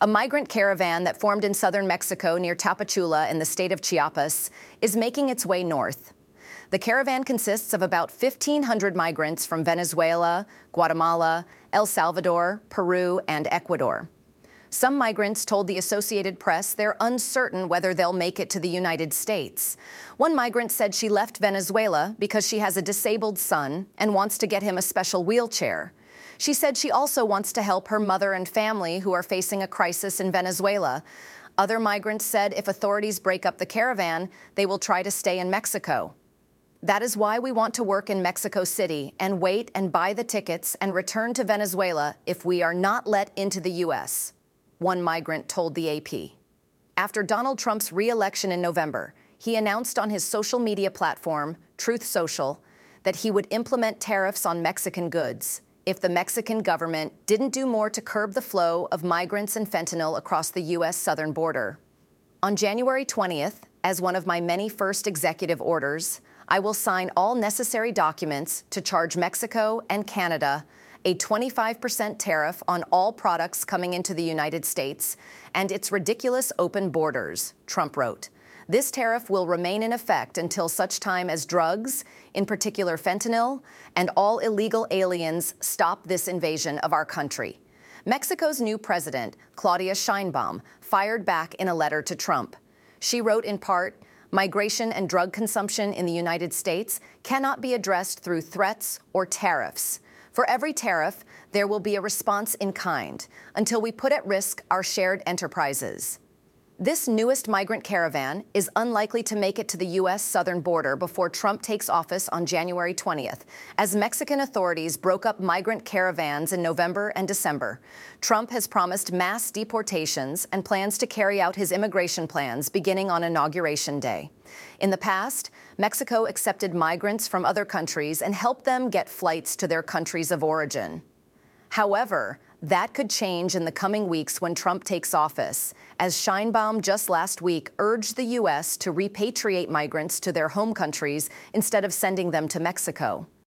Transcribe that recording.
A migrant caravan that formed in southern Mexico near Tapachula in the state of Chiapas is making its way north. The caravan consists of about 1,500 migrants from Venezuela, Guatemala, El Salvador, Peru, and Ecuador. Some migrants told the Associated Press they're uncertain whether they'll make it to the United States. One migrant said she left Venezuela because she has a disabled son and wants to get him a special wheelchair. She said she also wants to help her mother and family who are facing a crisis in Venezuela. Other migrants said if authorities break up the caravan, they will try to stay in Mexico. That is why we want to work in Mexico City and wait and buy the tickets and return to Venezuela if we are not let into the U.S., one migrant told the AP. After Donald Trump's re-election in November, he announced on his social media platform, Truth Social, that he would implement tariffs on Mexican goods if the Mexican government didn't do more to curb the flow of migrants and fentanyl across the U.S. southern border. On January 20th, as one of my many first executive orders, I will sign all necessary documents to charge Mexico and Canada a 25% tariff on all products coming into the United States and its ridiculous open borders, Trump wrote. This tariff will remain in effect until such time as drugs, in particular fentanyl, and all illegal aliens stop this invasion of our country. Mexico's new president, Claudia Sheinbaum, fired back in a letter to Trump. She wrote in part, "Migration and drug consumption in the United States cannot be addressed through threats or tariffs. For every tariff, there will be a response in kind until we put at risk our shared enterprises." This newest migrant caravan is unlikely to make it to the U.S. southern border before Trump takes office on January 20th, as Mexican authorities broke up migrant caravans in November and December. Trump has promised mass deportations and plans to carry out his immigration plans beginning on Inauguration Day. In the past, Mexico accepted migrants from other countries and helped them get flights to their countries of origin. However, that could change in the coming weeks when Trump takes office, as Sheinbaum just last week urged the U.S. to repatriate migrants to their home countries instead of sending them to Mexico.